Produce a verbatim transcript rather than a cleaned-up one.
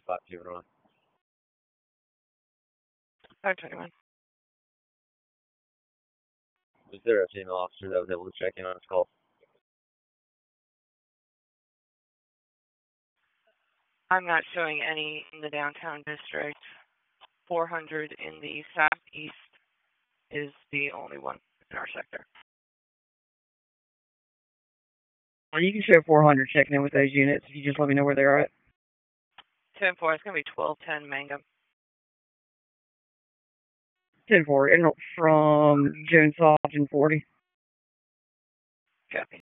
five two one. five twenty-one. Was there a female officer that was able to check in on his call? I'm not showing any in the downtown district. four hundred in the southeast is the only one in our sector. Well, you can show four hundred checking in with those units if you just let me know where they're at. ten four, it's going to be twelve ten Mangum. ten four, from Jones Lodge and forty. Copy.